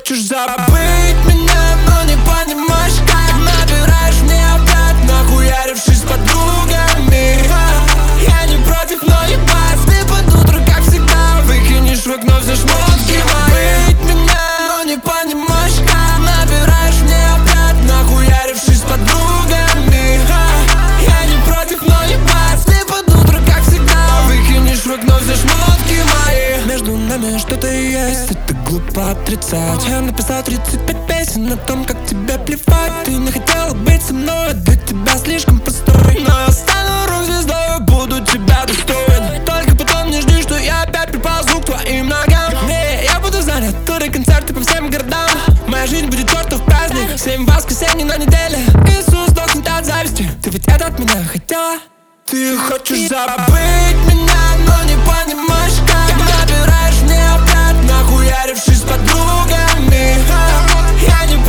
хочешь забыть меня, но не понимаешь, как набираешь мне опять, нахуярившись с подругами. Я не против, но ебать, ты под утро, как всегда, выкинешь в окно все шмотки мои. Забыть меня, но не понимаешь, как набираешь мне опять, нахуярившись с подругами. Я не против, но ебать, ты под утро, как всегда, выкинешь в окно все шмотки мои. Между нами что-то есть, это глупо отрицать. Я написал 35 песен о том, как тебе плевать. Ты не хотела быть со мной, для тебя слишком простой. Но я стану рок-звездой, буду тебя достоин. Только потом не жди, что я опять приползу к твоим ногам. Не, я буду занят, туры, концерты по всем городам. Моя жизнь будет чертов праздник, 7 воскресений на неделе. Иисус сдохнет от зависти, ты ведь это от меня хотела. Ты хочешь забыть меня, но не понимаешь, как набираешь мне опять, нахуярившись с подругами. Я не